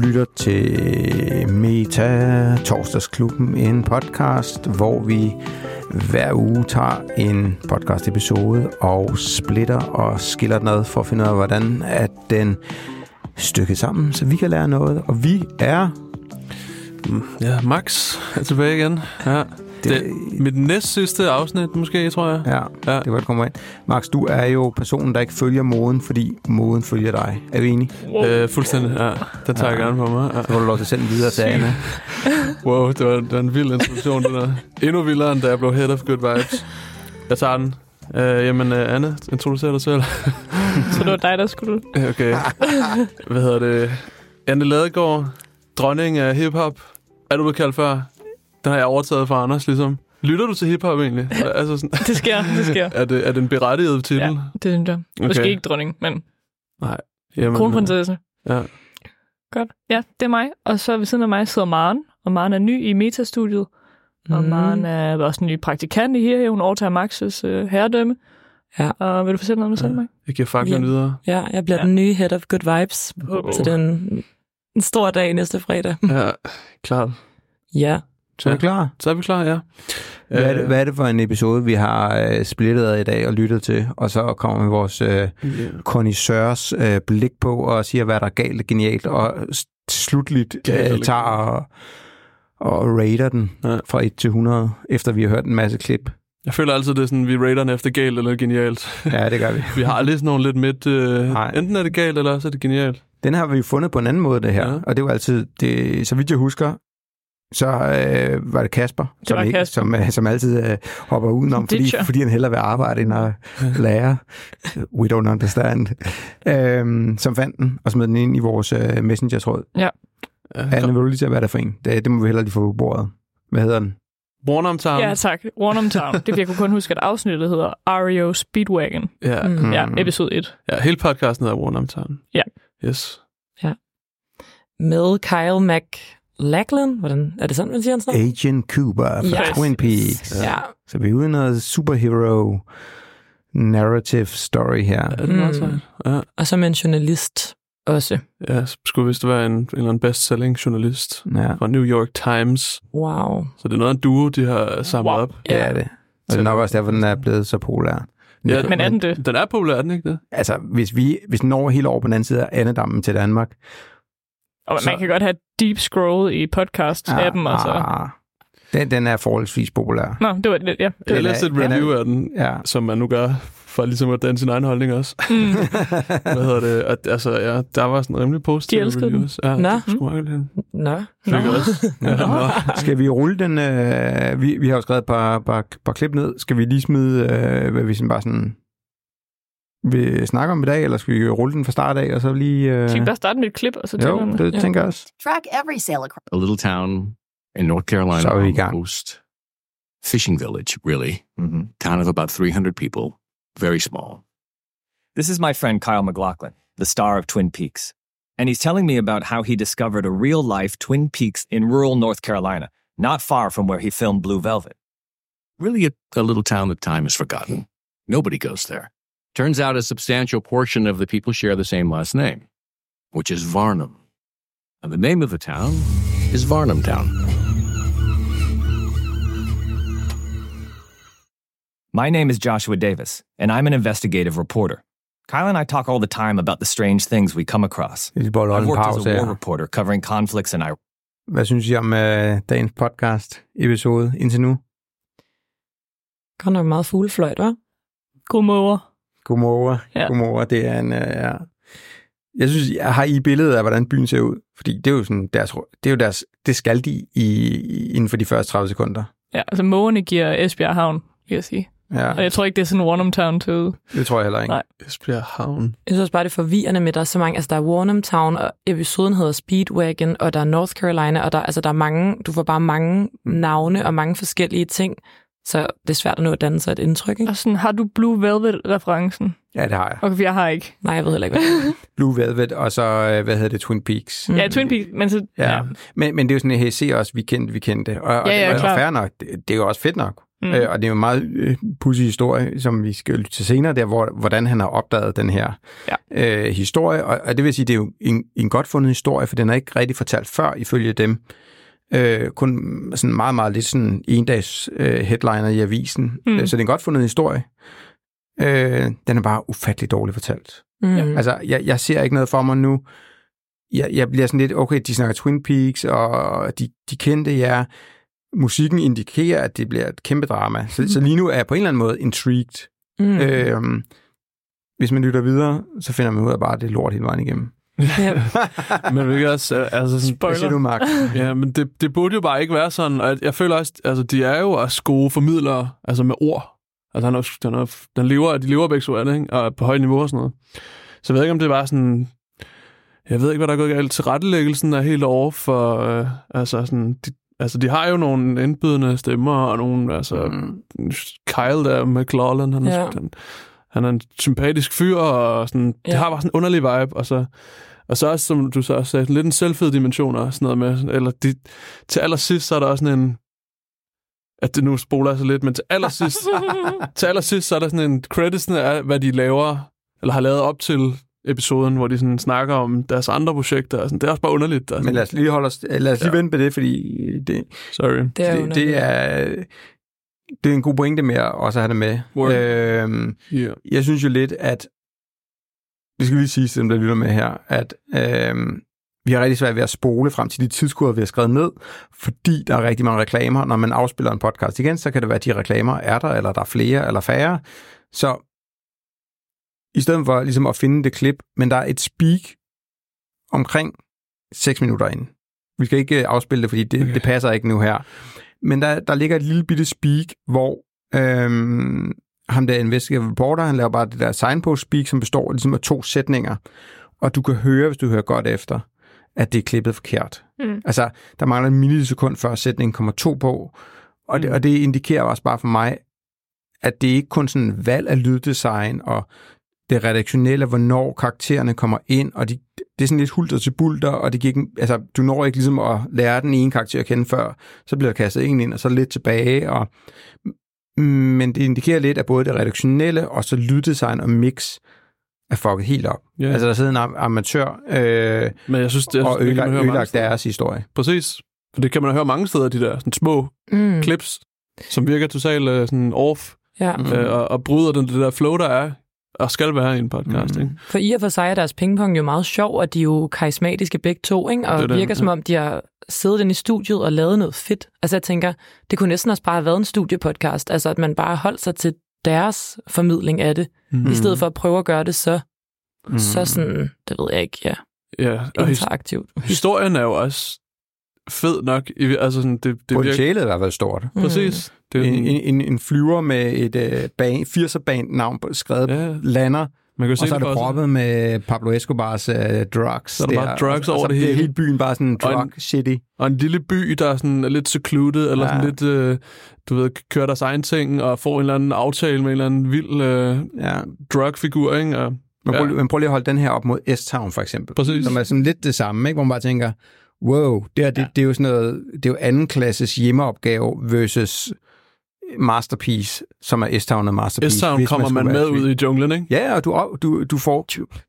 lytter til Meta Torsdagsklubben, en podcast, hvor vi hver uge tager en podcast episode og splitter og skiller den ad for at finde ud af, hvordan er den stykket sammen, så vi kan lære noget. Og vi er... Ja, Max er tilbage igen. Ja. Det er mit næstsidste afsnit, måske, tror jeg. Ja, det var det kommer ind. Max, du er jo personen, der ikke følger moden, fordi moden følger dig. Er vi enige? Fuldstændig, ja. Det tager jeg gerne på mig. Ja. Så må du lov til at sende videre til Anna. Wow, det var en vild introduktion, det der. Endnu vildere, end da jeg blev head of good vibes. Jeg tager den. Anna, introducer dig selv. Så det var dig, der skulle... Okay. Hvad hedder det? Anne Ladegaard, dronning af hiphop. Er du blevet kaldt før? Den har jeg overtaget fra Anders, ligesom. Lytter du til hiphop egentlig? Altså sådan, det sker. Er det en berettiget titel? Ja, det synes jeg. Okay. Måske ikke dronning, men... Nej. Jamen, kronprinsesse. Ja. Godt. Ja, det er mig. Og så ved siden af mig sidder Maren. Og Maren er ny i Meta-studiet. Og Maren er også en ny praktikant i her. Hun overtager Max's herredømme. Ja. Og vil du fortælle noget om dig selv, Mike? Jeg giver faklen videre. Ja, jeg bliver den nye head of good vibes. Så det er en stor dag næste fredag. Ja, klart. Ja. Så er vi klar? Så er vi klar, ja. Hvad er det for en episode, vi har splittet af i dag og lyttet til, og så kommer vi vores connoisseurs blik på og siger, hvad der er galt og genialt, og slutligt tager og rater den fra 1 til 100, efter vi har hørt en masse klip. Jeg føler altid, det er sådan, vi rater den efter galt eller genialt. Ja, det gør vi. Vi har lige sådan nogle lidt midt... enten er det galt, eller så er det genialt. Den har vi jo fundet på en anden måde, det her. Ja. Og det var altid... så vidt jeg husker, så var det Kasper, som altid hopper udenom, fordi han hellere vil arbejde end at lære. We don't understand. Som fandt den, og smed den ind i vores messenger-tråd. Ja. Anne, vil du lige til at være der for en? Det må vi hellere lige få på bordet. Hvad hedder den? Warnham Town. Ja, tak. Warnham Town. Det jeg kunne kun huske, at afsnittet hedder REO Speedwagon. Ja. Ja, episode 1. Ja, hele podcasten hedder Warnham Town. Ja. Yes. Ja. Med Kyle MacLachlan. Hvordan er det sådan, man siger hans navn? Agent Cooper fra Twin Peaks. Ja. Så vi er ude i noget superhero narrative story her. Ja, det er meget sejt. Ja. Og som en journalist også. Ja, skulle vist være en eller anden best-selling journalist fra New York Times. Wow. Så det er noget af en duo, de har samlet op. Ja, det er det. Og det er nok også derfor, den er blevet så populær. Ja, men er den det? Den er populær, den ikke det? Altså, hvis den når helt over på den anden side af Annedammen til Danmark. Og man kan godt have deep scroll i podcast-appen og så... Den er forholdsvis populær. Nå, det var det, ja. Jeg læste et review af den, som man nu gør, for ligesom at danne sin egen holdning også. Hvad hedder det? Altså, ja, der var sådan rimelig positive reviews. Ja, Nå. Skal vi rulle den? Vi har jo skrevet et par klip ned. Skal vi lige smide, hvad vi sådan bare sådan vil snakke om i dag, eller skal vi rulle den fra start af, og så lige... Skal vi bare starte med et klip, og så tænker jeg det tænker jeg også. Track every sail across. A little town in North Carolina on the coast. Fishing village, really. Mm-hmm. Town of about 300 people. Very small. This is my friend Kyle MacLachlan, the star of Twin Peaks. And he's telling me about how he discovered a real-life Twin Peaks in rural North Carolina, not far from where he filmed Blue Velvet. Really a little town that time has forgotten. Nobody goes there. Turns out a substantial portion of the people share the same last name, which is Varnum. And the name of the town is Varnum Town. My name is Joshua Davis, and I'm an investigative reporter. Kyle and I talk all the time about the strange things we come across. I've worked as a war reporter covering conflicts in Iraq. Hvad synes I om dagens podcast-episode indtil nu? Godt nok meget fuglefløjt, hva'? Godmorgen. Ja. Godmorgen. Det er en... Jeg synes, jeg har i billedet af, hvordan byen ser ud. Fordi det er jo sådan det skal de inden for de første 30 sekunder. Ja, altså mågerne giver Esbjerg Havn, vil jeg sige. Ja. Og jeg tror ikke, det er sådan Warnham Town til. Det tror jeg heller ikke. Nej. Esbjerg Havn. Jeg synes bare, det er forvirrende med, der er så mange. Altså, der er Warnham Town, og episoden hedder Speedwagon, og der er North Carolina, og der er mange, du får bare mange navne og mange forskellige ting. Så det er svært at nå at danne sig et indtryk, ikke? Og sådan, har du Blue Velvet-referencen? Ja, det har jeg. Okay, jeg har ikke. Nej, jeg ved heller ikke, hvad Blue Velvet, og så, hvad hedder det, Twin Peaks. Ja, Twin Peaks, men så... Ja. Men det er jo sådan, at hey, se os, vi kendte. Og fair nok, det er jo også fedt nok. Og det er jo en meget pudsig historie, som vi skal lytte til senere, der, hvordan han har opdaget den her historie. Og det vil sige, det er jo en godt fundet historie, for den er ikke rigtig fortalt før, ifølge dem. Kun sådan meget, meget lidt sådan endags headliner i avisen. Så det er en godt fundet historie. Den er bare ufattelig dårligt fortalt. Altså, jeg ser ikke noget for mig nu. Jeg bliver sådan lidt, okay, de snakker Twin Peaks, og de kendte jer. Musikken indikerer, at det bliver et kæmpe drama. Så lige nu er jeg på en eller anden måde intrigued. Hvis man lytter videre, så finder man ud af bare, at det er lort hele vejen igennem. Men vi kan også, altså sådan, spoiler du, Mark? Ja, men det burde jo bare ikke være sådan. Og jeg føler også, altså de er jo også gode formidlere, altså med ord. Altså de lever begge så af det, ikke? Og på højt niveau og sådan noget. Så jeg ved ikke, om det er bare sådan... Jeg ved ikke, hvad der er gået galt. Tilrettelæggelsen er helt over for... altså sådan... De har jo nogle indbydende stemmer, og nogle... Altså, Kyle der, McLaughlin, han er en sympatisk fyr, og sådan... Det har bare sådan en underlig vibe, og så også, som du så også sagde, lidt en selvfed dimension og sådan noget med... Eller til allersidst, så er der også sådan en... At det nu spoler så lidt, men til allersidst, så er der sådan en creditsene af, hvad de laver, eller har lavet op til episoden, hvor de sådan snakker om deres andre projekter. Og sådan. Det er også bare underligt. Altså. Men lad os lige vente på det, fordi det er en god pointe med at også have det med. Jeg synes jo lidt, at vi skal lige sige til dem, der lytter med her, at vi har rigtig svært ved at spole frem til de tidskoder, vi har skrevet ned, fordi der er rigtig mange reklamer. Når man afspiller en podcast igen, så kan det være, at de reklamer er der, eller der er flere eller færre. Så i stedet for ligesom at finde det klip, men der er et speak omkring 6 minutter ind. Vi skal ikke afspille det, fordi det passer ikke nu her. Men der ligger et lille bitte speak, hvor ham der investigative reporter, han laver bare det der signpost speak, som består ligesom af 2 sætninger. Og du kan høre, hvis du hører godt efter, at det er klippet forkert. Altså, der mangler en millisekund, før sætningen kommer 2 på. Og det indikerer også bare for mig, at det ikke kun sådan en valg af lyddesign og det redaktionelle, hvornår karaktererne kommer ind, og det er sådan lidt hulter til bulter, og det giver ikke, altså, du når ikke ligesom at lære den ene karakter at kende før, så bliver der kastet en ind, og så lidt tilbage, men det indikerer lidt, at både det redaktionelle, og så lyddesign og mix er fucket helt op. Yeah. Altså, der sidder en amatør, men jeg synes, det og ødelagt deres historie. Præcis. For det kan man høre mange steder, de der sådan små clips, som virker totalt sådan off, og bryder det der flow, der er, og skal være i en podcast, ikke? For i og for sig er deres pingpong jo meget sjov, og de er jo karismatiske begge to, ikke? Og det virker som om, de har siddet inde i studiet og lavet noget fedt. Altså jeg tænker, det kunne næsten også bare have været en studiepodcast, altså at man bare holdt sig til deres formidling af det, i stedet for at prøve at gøre det så sådan, det ved jeg ikke, interaktivt. Historien er jo også fed nok. Altså sådan, det potentialet er i hvert fald stort. Præcis. Det er en flyver med et 80'er-band navn skrevet lander, og så er det proppet med Pablo Escobars drugs. Så er der bare drugs over det hele. Det er hele byen bare sådan drug-city. Og en lille by, der er sådan lidt secluded, eller sådan lidt, du ved, kører deres egen ting, og får en eller anden aftale med en eller anden vild drug-figur, ikke? Og, men prøv lige at holde den her op mod S-Town, for eksempel. Præcis. Som er sådan lidt det samme, ikke? Hvor man bare tænker, wow, det er jo sådan noget, det er jo anden-klasses hjemmeopgave versus Masterpiece, som er S-Town og Masterpiece. S-Town kommer man med ud i junglen, ikke? Ja, og du får...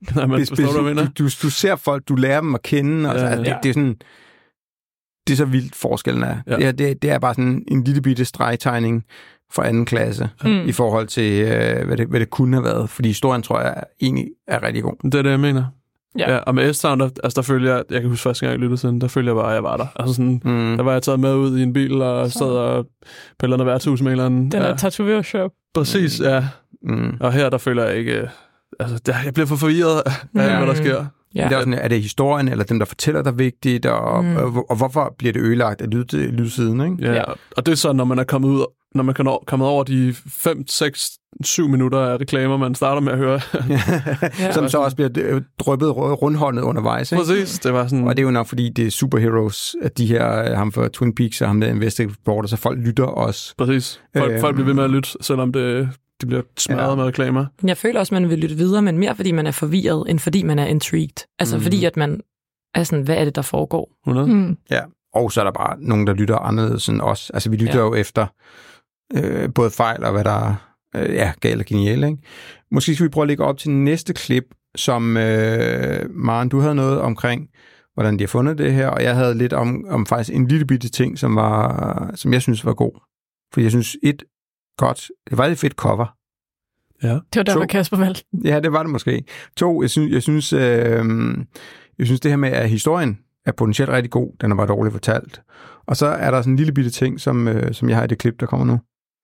Du ser folk, du lærer dem at kende, og det er sådan... Det er så vildt, forskellen er. Ja. Det er bare sådan en lille bitte stregtegning for anden klasse i forhold til, hvad det kunne have været. Fordi historien, tror jeg, egentlig er rigtig god. Det er det, jeg mener. Ja, og med S-Town, der følger jeg kan huske første gang, jeg lyttede siden, der følger jeg bare, at jeg var der. Altså sådan, der var jeg taget med ud i en bil, og sad og på et eller andet værtshus med en eller anden. Den er tatovør-shop. Præcis, ja. Og her, der føler jeg ikke... Altså, jeg bliver for forvirret af hvad der sker. Ja. Det er, sådan, er det historien, eller dem, der fortæller dig vigtigt, og hvorfor bliver det ødelagt af lydsiden, ikke? Ja, og det er så, når man er kommet ud, når man er kommet over de 5, 6, 7 minutter af reklamer, man starter med at høre. Som så også bliver dryppet rundhåndet undervejs, ikke? Præcis, det var sådan... Og det er jo nok, fordi det er superheroes, at de her, ham for Twin Peaks og ham der investigative reporter, så folk lytter også. Præcis. Folk bliver ved med at lytte, selvom de bliver smadret med reklamer. Jeg føler også, at man vil lytte videre, men mere fordi man er forvirret, end fordi man er intrigued. Altså fordi, at man er sådan, hvad er det, der foregår? Ja, og så er der bare nogen, der lytter anderledes end os. Altså vi lytter jo efter både fejl og hvad der er galt og genialt. Ikke? Måske skal vi prøve at lægge op til næste klip, som Maren, du havde noget omkring, hvordan de har fundet det her, og jeg havde lidt om faktisk en lille bitte ting, som jeg synes var god. For jeg synes, det var et fedt cover. Ja. Det var derfor Kasper valgte. Ja, det var det måske. 2, jeg synes det her med, at historien er potentielt rigtig god, den er bare dårligt fortalt. Og så er der sådan en lille bitte ting, som jeg har i det klip, der kommer nu.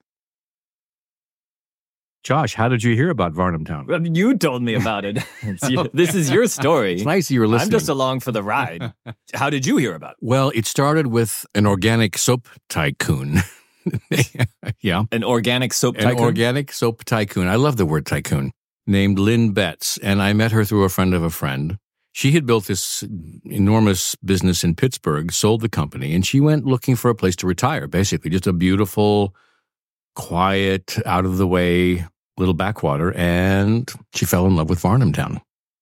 Josh, how did you hear about Varnum Town? Well, you told me about it. This is your story. It's nice you were listening. I'm just along for the ride. How did you hear about it? Well, it started with an organic soap tycoon. Yeah. An organic soap tycoon? An organic soap tycoon. I love the word tycoon. Named Lynn Betts, and I met her through a friend of a friend. She had built this enormous business in Pittsburgh, sold the company, and she went looking for a place to retire, basically. Just a beautiful, quiet, out-of-the-way little backwater, and she fell in love with Varnum Town.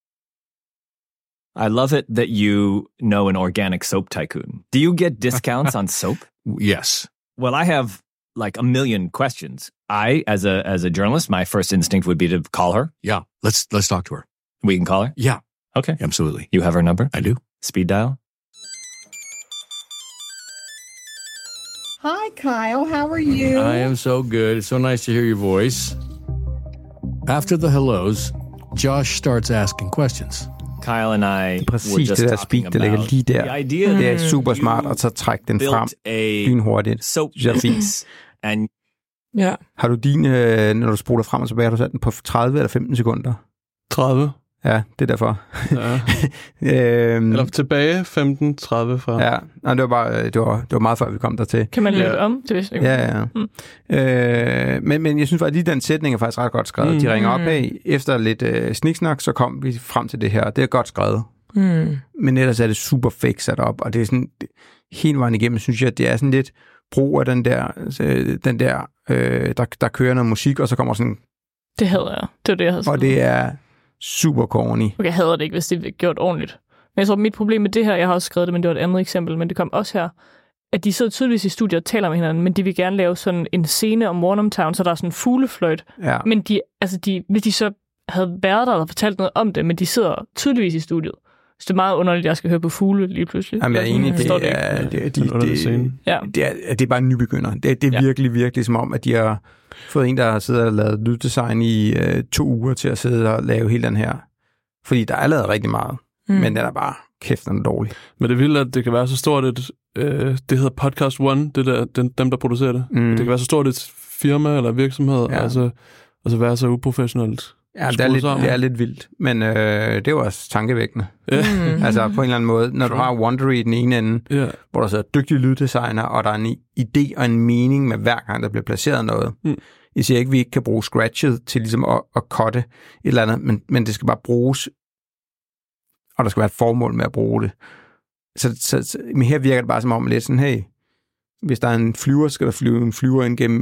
I love it that you know an organic soap tycoon. Do you get discounts on soap? Yes. Well, I have like a million questions. As a journalist, my first instinct would be to call her. Yeah, let's talk to her. We can call her? Yeah. Okay. Absolutely. You have her number? I do. Speed dial? Hi, Kyle. How are you? I am so good. It's so nice to hear your voice. After the hellos, Josh starts asking questions. Kyle and I præcis det der speak, der ligger lige der. Det er super smart at så trække den frem lynhurtigt. Soap and ja. Har du din, når du spoler frem og tilbage, har du sat den på 30 eller 15 sekunder? 30. Ja, det er derfor. Ja. Eller tilbage 15-30 fra. Ja, nej, det var meget før vi kom dertil. Kan man lave det om? Det vidste jeg ja. Men jeg synes faktisk, at den sætning er faktisk ret godt skrevet. De ringer op af, efter lidt sniksnak, så kom vi frem til det her. Det er godt skrevet. Men ellers er det super fake sat op, og det er sådan, hele vejen igennem, synes jeg, at det er sådan lidt brug af den der der kører noget musik, og så kommer sådan... Det hader jeg. Det var det, jeg havde skrevet. Og det er super corny. Okay, jeg hader det ikke, hvis det er gjort ordentligt. Men jeg tror, mit problem med det her, jeg har også skrevet det, men det var et andet eksempel, men det kom også her, at de sidder tydeligvis i studiet og taler med hinanden, men de vil gerne lave sådan en scene om Varnum Town, så der er sådan en fuglefløjt. Ja. Men hvis de så havde været der og fortalt noget om det, men de sidder tydeligvis i studiet. Så det er meget underligt, at jeg skal høre på fugle lige pludselig. Jamen, jeg er enig, det er bare en nybegynder. Det er virkelig, virkelig som om, at de har fået en, der har siddet og lavet lyddesign i 2 uger til at sidde og lave hele den her. Fordi der er lavet rigtig meget, men den er bare kæft, den er dårlig. Men det vildt, at det kan være så stort et, det hedder Podcast One, dem der producerer det. Det kan være så stort et firma eller virksomhed, altså være så uprofessionelt. Ja, det er lidt vildt, men det er jo også tankevækkende. Altså på en eller anden måde, når du har Wondery i den ene ende, hvor der sidder dygtige lyddesigner, og der er en idé og en mening med hver gang, der bliver placeret noget. Jeg siger ikke, at vi ikke kan bruge Scratchet til ligesom at cutte et eller andet, men det skal bare bruges, og der skal være et formål med at bruge det. Men her virker det bare som om lidt sådan, hey, hvis der er en flyver, skal der flyve en flyver ind gennem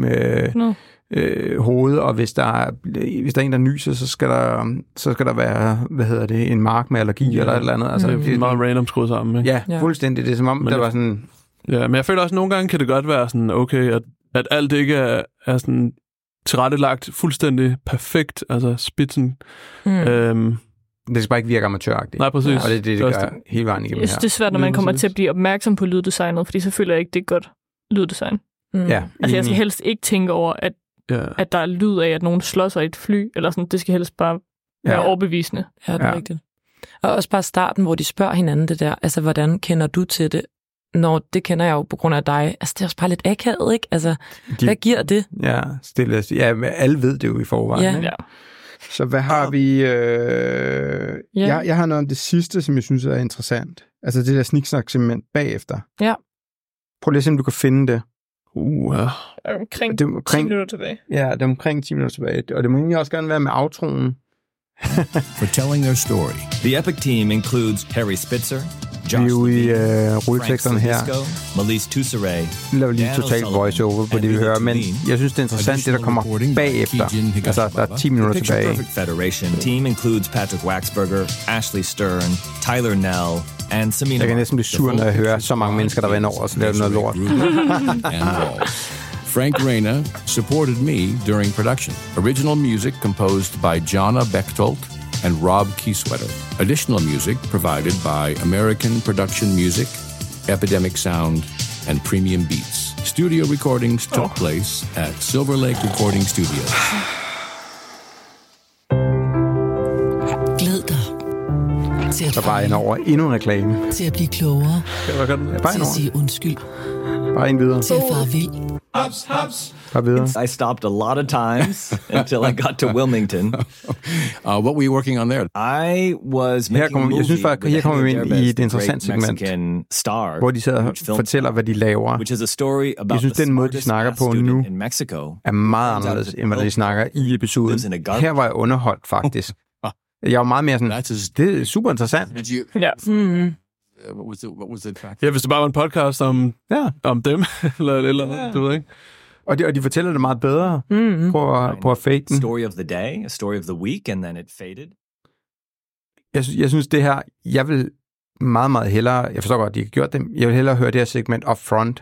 hovedet, og hvis der er en, der nyser, så skal der være, en mark med allergi eller et eller andet. Altså, det er meget random skruet sammen, ikke? Ja, fuldstændig. Det er som om, men der var sådan... Ja, men jeg føler også, at nogle gange kan det godt være sådan, okay, at alt ikke er sådan tilrettelagt fuldstændig perfekt, altså spidsen. Det skal bare ikke virke amatøragtigt. Nej, præcis. Og det gør hele vejen igennem her. Jeg synes, det er svært, når man kommer til at blive opmærksom på lyddesignet, fordi så føler jeg ikke, det er godt lyddesign. Ja, altså, jeg skal helst ikke tænke over, at der er lyd af, at nogen slår sig i et fly, eller sådan. Det skal helst bare være overbevisende. Ja, det er rigtigt. Og også bare starten, hvor de spørger hinanden det der, altså, hvordan kender du til det? Når det kender jeg jo på grund af dig. Altså, det er også bare lidt akavet, ikke? Altså, hvad giver det? Ja, stille. Ja, men alle ved det jo i forvejen. Ja. Så hvad har vi? Jeg har noget om det sidste, som jeg synes er interessant. Altså det der sniksnak-segment bagefter. Ja. Prøv lige at se, om du kan finde det. Omkring 10 minutter tilbage. Ja, det er omkring 10 minutter tilbage. Og det må egentlig også gerne være med outroen. For telling their story. The epic team includes Harry Spitzer, vi er jo i rulleteksterne her. Melise Toussaint. Vi laver lige totalt voice-over på det, vi hører, men jeg synes, det er interessant, det der kommer bagefter. Altså, der er 10 minutter tilbage. Perfect Federation team includes Patrick Waxberger, Ashley Stern, Tyler Nell, and Samina. Jeg kan næsten blive sur, når jeg hører så mange mennesker, der vender over og så laver noget lort. Frank Reina supported me during production. Original music composed by Jonna Bechtold and Rob Keysweater. Additional music provided by American Production Music, Epidemic Sound, and Premium Beats. Studio recordings took place at Silver Lake Recording Studios. Glæd dig til at så bare ind over endnu en reklame. Til at blive klogere. Til at sige undskyld. Bare en videre. Til at fare vild. Bare videre. I stopped a lot of times until I got to Wilmington. What were you working on there? I was making a movie. Jeg synes faktisk, her kommer vi ind i et interessant segment, hvor de sidder og fortæller, hvad de laver. Jeg synes, den måde, de snakker på nu, er meget anderledes, end hvad de snakker i episoden. Her var jeg underholdt, faktisk. Jeg var meget mere sådan, det er super interessant. Ja. What was it? Ja, hvis det bare var en podcast om dem, eller noget, du ved ikke. Og de fortæller det meget bedre. På at fake den. Story of the day, a story of the week, and then it faded. Jeg synes det her, jeg vil meget, meget hellere, jeg forstår godt, at de har gjort det, jeg vil hellere høre det her segment up front.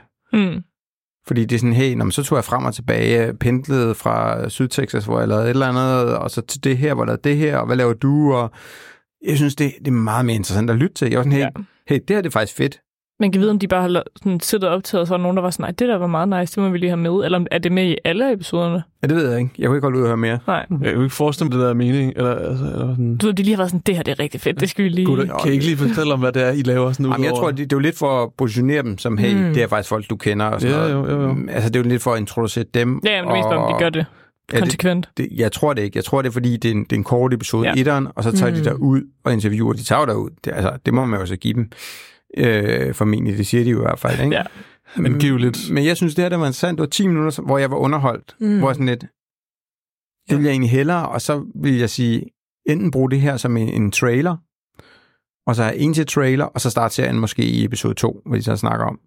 Fordi det er sådan, hey, så tog jeg frem og tilbage, pendlede fra Sydtexas, hvor jeg lavede et eller andet, og så til det her, hvor jeg lavede det her, og hvad laver du? Og jeg synes, det er meget mere interessant at lytte til. Jeg var sådan, hey, det her det er faktisk fedt. Man kan vide, om de bare har sådan siddet og optaget, og så er nogen, der var sådan, nej, det der var meget nice, det må vi lige have med. Eller er det med i alle episoderne? Ja, det ved jeg ikke. Jeg kunne ikke holde ud at høre mere. Nej. Jeg kan ikke forestille mig, det der er mening. Eller sådan. Du ved, de lige har været sådan, det her det er rigtig fedt, det skal vi lige... Kan I ikke lige fortælle om, hvad det er, I laver sådan ud? Jamen, jeg tror, det er jo lidt for at positionere dem som, hey, det er faktisk folk, du kender. Og sådan Jo. Altså, det er jo lidt for at introducere dem. Ja, men det mest om, de gør det konsekvent. Jeg tror det ikke. Jeg tror det er, fordi det er en kort episode, etteren, og så tager de der ud og interviewer. De tager derud. Det må man jo så give dem. Formentlig, det siger de jo i hvert fald, ikke? Ja, men giveligt. Men jeg synes, det her der var interessant. Det var 10 minutter, hvor jeg var underholdt. Hvor sådan lidt, det vil jeg egentlig hellere, og så vil jeg sige, enten bruge det her som en trailer, og så have en til trailer, og så starte serien måske i episode 2, hvor de så snakker om.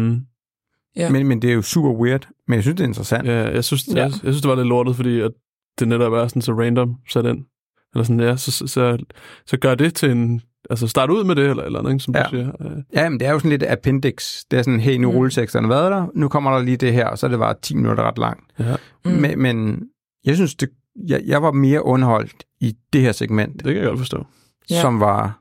Ja. Men det er jo super weird, men jeg synes, det er interessant. Ja, jeg synes, det var lidt lortet, fordi at det netop er sådan så random sat ind. Eller sådan, så gør det til en... Altså start ud med det, eller noget, som du siger. Ja, men det er jo sådan lidt appendix. Det er sådan, hey, nu rulleteksterne været der, nu kommer der lige det her, og så er det bare 10 minutter ret langt. Ja. Men jeg synes, jeg var mere underholdt i det her segment. Det kan jeg godt forstå. Som var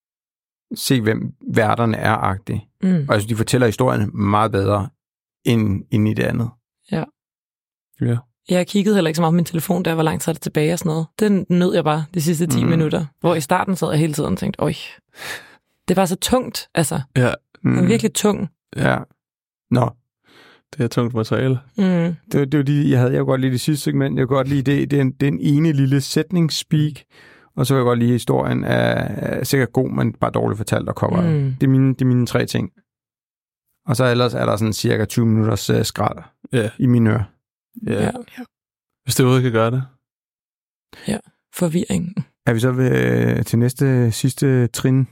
se, hvem værterne er-agtigt. Og jeg synes, de fortæller historien meget bedre end i det andet. Ja. Ja. Jeg kiggede heller ikke så meget på min telefon, der hvor lang tid er det tilbage og sådan noget. Den nød jeg bare de sidste 10 minutter. Hvor i starten sad jeg hele tiden og tænkte, øj, det var så tungt, altså. Ja. Det var virkelig tung. Ja. Nå. Det er tungt materiale. Det var de, jeg kunne godt lide det sidste segment. Jeg kunne godt lide den ene lille sætningsspeak. Og så kan jeg godt lide historien er sikkert god, men bare dårligt fortalt og cover. Det er mine 3 ting. Og så ellers er der sådan cirka 20 minutters skrald i mine ører. Ja. Hvis det overhovedet kan gøre det. Ja, forvirring. Er vi så ved, til sidste trin?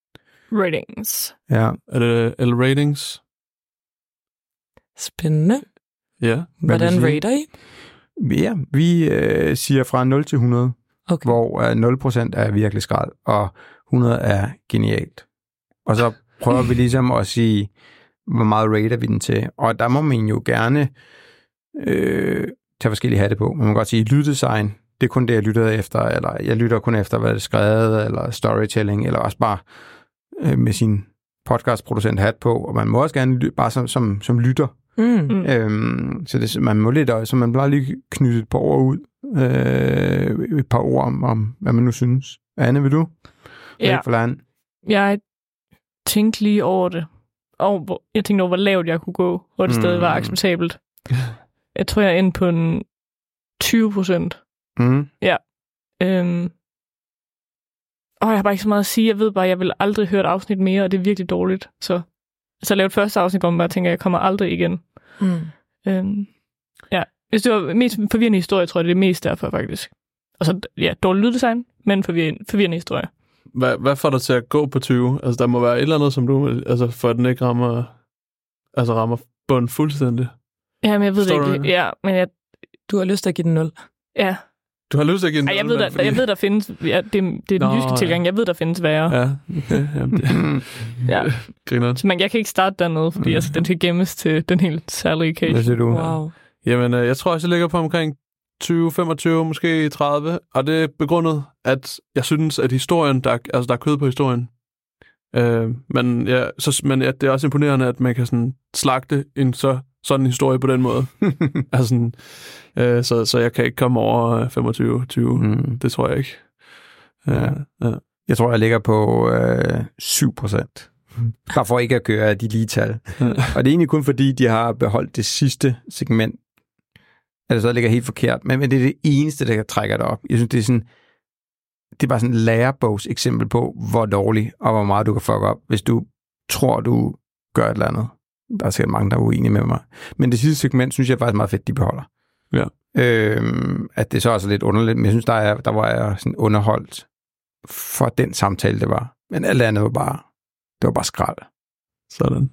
Ratings. Ja. Er det L-ratings? Spændende. Ja. Hvordan rater I? Ja, vi siger fra 0 til 100, hvor 0% er virkelig skrald, og 100 er genialt. Og så prøver vi ligesom at sige, hvor meget rater vi den til. Og der må man jo gerne tage forskellige hatte på. Man kan godt sige, lyddesign, det er kun det, jeg lytter efter, eller jeg lytter kun efter, hvad det er skrevet, eller storytelling, eller også bare med sin podcastproducent hat på, og man må også gerne bare som lytter. Så man må lidt, så man bare lige knytte et par ord ud, et par ord om hvad man nu synes. Anne, vil du? Ja. Jeg tænkte lige over det. Og jeg tænkte over, hvor lavt jeg kunne gå, hvor det stadig var acceptabelt. Jeg tror, jeg er inde på en 20%. Ja. Og jeg har bare ikke så meget at sige. Jeg ved bare, jeg vil aldrig høre et afsnit mere, og det er virkelig dårligt. Så jeg lavede et første afsnit, hvor man bare tænker, at jeg kommer aldrig igen. Ja. Hvis det var mest forvirrende historie, tror jeg, det er mest derfor, faktisk. Og så, dårlig lyddesign, men forvirrende historie. Hvad får dig til at gå på 20? Altså, der må være et eller andet, som du... Altså, for at den ikke rammer bund fuldstændig. Ja, men jeg ved det ikke. Ja, men du har lyst til at give den 0. Ja. Du har lyst til at give den 0? Jeg ved, der findes... Ja, det er den jyske tilgang. Jeg ved, der findes værre. Ja, okay. Ja. Så jeg kan ikke starte dernede, fordi den skal gemmes til den helt særlige case. Hvad siger du? Wow. Jamen, jeg tror også, jeg ligger på omkring 20, 25, måske 30. Og det er begrundet, at jeg synes, at historien, der er kød på historien. Men det er også imponerende, at man kan sådan slagte sådan en historie på den måde. Altså sådan, så jeg kan ikke komme over 25-20. Det tror jeg ikke. Ja. Jeg tror, jeg ligger på 7%. Bare for ikke at køre de lige tal. Og det er egentlig kun fordi, de har beholdt det sidste segment. Altså, så ligger helt forkert. Men det er det eneste, der trækker det op. Jeg synes, det er bare sådan et lærebogs eksempel på, hvor dårlig og hvor meget du kan fuck op, hvis du tror, du gør et eller andet. Der er sikkert mange, der er uenige med mig. Men det sidste segment, synes jeg faktisk meget fedt, de beholder. Ja. At det så også er lidt underligt, men jeg synes, der var jeg sådan underholdt for den samtale, det var. Men alt andet var bare skrald. Sådan.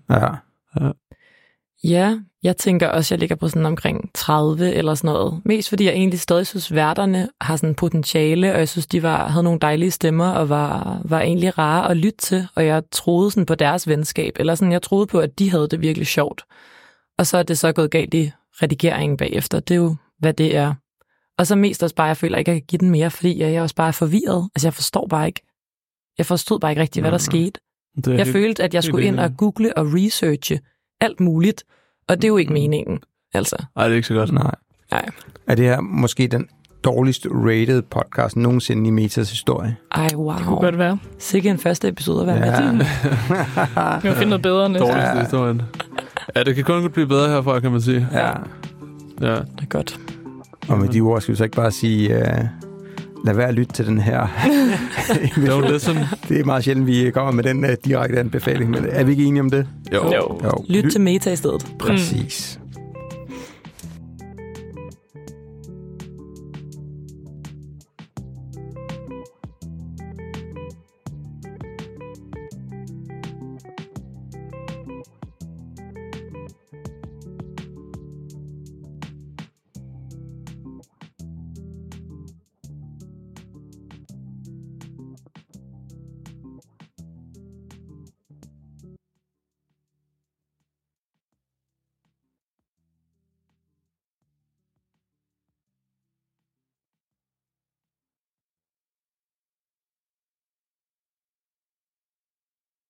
Ja, jeg tænker også, jeg ligger på sådan omkring 30 eller sådan noget. Mest fordi jeg egentlig stadig synes, værterne har sådan potentiale, og jeg synes, de havde nogle dejlige stemmer og var egentlig rare at lytte til, og jeg troede sådan på deres venskab, eller sådan, jeg troede på, at de havde det virkelig sjovt. Og så er det så gået galt i redigeringen bagefter. Det er jo, hvad det er. Og så mest også bare, jeg føler ikke, at jeg kan give den mere, fordi jeg også bare er forvirret. Altså, jeg forstod bare ikke rigtig, hvad der skete. Jeg følte, at jeg skulle ind og google og researche alt muligt, og det er jo ikke meningen, altså. Nej, det er ikke så godt. Nej. Er det her måske den dårligst rated podcast nogensinde i Metas historie? Ej, wow. Det kunne godt være. Sikke en første episode at være med til. Vi må finde noget bedre næste. Dårligste historien. Ja, det kan kun blive bedre herfra, kan man sige. Ja. Det er godt. Og med de ord skal vi så ikke bare sige, lad være at lytte til den her. Don't listen. Det er meget sjældent, vi kommer med den direkte anbefaling, men er vi ikke enige om det? Jo. Lyt til Meta i stedet. Præcis.